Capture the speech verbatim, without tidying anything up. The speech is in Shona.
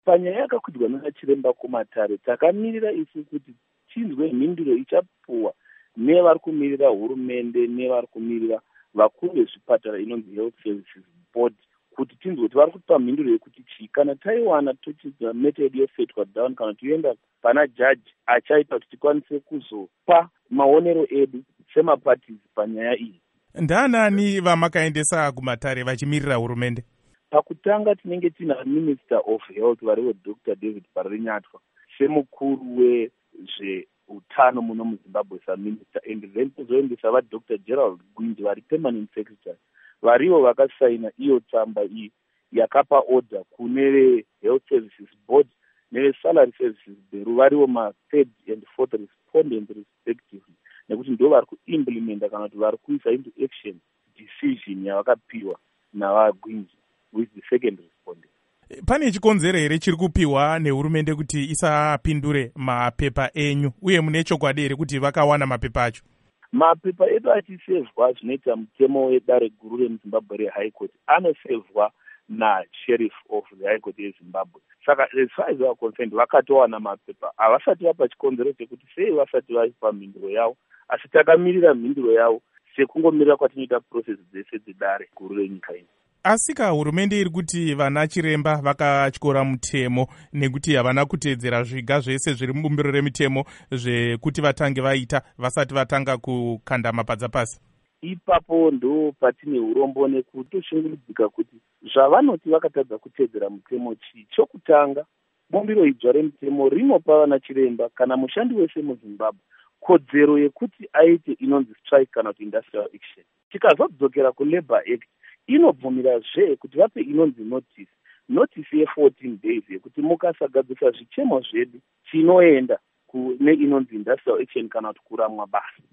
Panyaya yakakwidzwa nanachiremba Kumatare, takamirira isu kuti tinzwe mhinduro ichapuwa nevari kumirira hurumende nevari kumirira vakuru vezvipatara inonzi Health Services Board, kuti tinzwe kuti vari kupa mhinduro yekuti chii. Kana taiwana tochidza method yofetwa down kana toenda pana jaji achaita kuti tikwanise kuzopa maonero edu semaparties panyaya iyi. Ndaanani vamakaendesa Kumatare vachimirira hurumende? Pakutanga tinenge tina Minister of Health variwo Doctor David Parinyatwa semukuru wezveutano muno muZimbabwe saminister, and then tozoendesa va Doctor Gerald Gwindi vari permanent secretary, variwo vakasaina iyo tsamba iyi yakapa order kune Health Services Board neve Salary Services Bureau, variwo ma third and fourth respondents respectively, nekuti ndo vari kuimplementa kana kuti vari kuisa into action decision yavakapiwa navagwinji with the second respondent. Pane chikonzero here chiri kupiwa nehurumende kuti isapindure mapepa enyu, uye mune chokwadi here kuti vakawana mapepa acho? Mapepa edu achisevhwa zvinoita mutemo wedare guru remuZimbabwe reHigh Court anosevhwa naSheriff of the High Court yeZimbabwe. Saka as far as they are concerned, vakatowana mapepa, havasati vapa chikonzero chekuti sei vasati vaipa mhinduro yavo, asi takamirira mhinduro yavo sekungomirira kwatinoita process dzese dzedare guru renyika ino. Asika hurumende iri kuti vana chiremba vakatyora mutemo nekuti havana kuteedzera zviga zvese zviri mubumbiro remitemo zvekuti vatange vaita vasati vatanga kukanda mapadza pasi. Ipapo ndo patine urombo nekutoshungurudzika kuti zvavanoti vakatadza kuteedzera mutemo chii. Chokutanga, bumbiro idzva remutemo rinopa vana chiremba kana mushandi wese muZimbabwe kodzero yekuti aite inonzi strike kana kuti industrial action. Tikazodzokera kuLabour Act, inobvumirazve kuti vape inonzi notice notice ye-fourteen days yekuti mukasagadzisa zvichemo zvedu chinoenda kune inonzi industrial action kana kuti kuramwa basa.